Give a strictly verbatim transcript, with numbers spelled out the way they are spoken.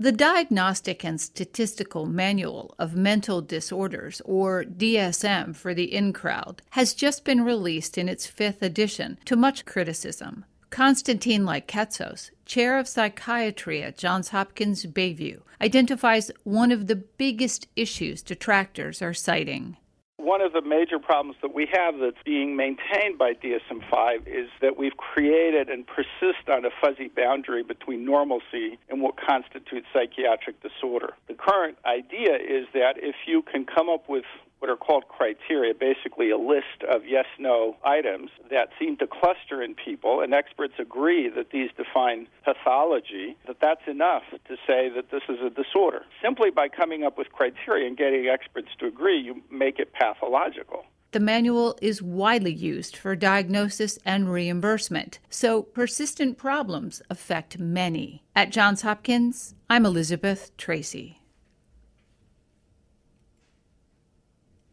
The Diagnostic and Statistical Manual of Mental Disorders, or D S M for the in-crowd, has just been released in its fifth edition, to much criticism. Konstantin Lyketsos, chair of psychiatry at Johns Hopkins Bayview, identifies one of the biggest issues detractors are citing. One of the major problems that we have that's being maintained by D S M five is that we've created and persist on a fuzzy boundary between normalcy and what constitutes psychiatric disorder. The current idea is that if you can come up with what are called criteria, basically a list of yes-no items that seem to cluster in people, and experts agree that these define pathology, that that's enough to say that this is a disorder. Simply by coming up with criteria and getting experts to agree, you make it pathological. The manual is widely used for diagnosis and reimbursement, so persistent problems affect many. At Johns Hopkins, I'm Elizabeth Tracy.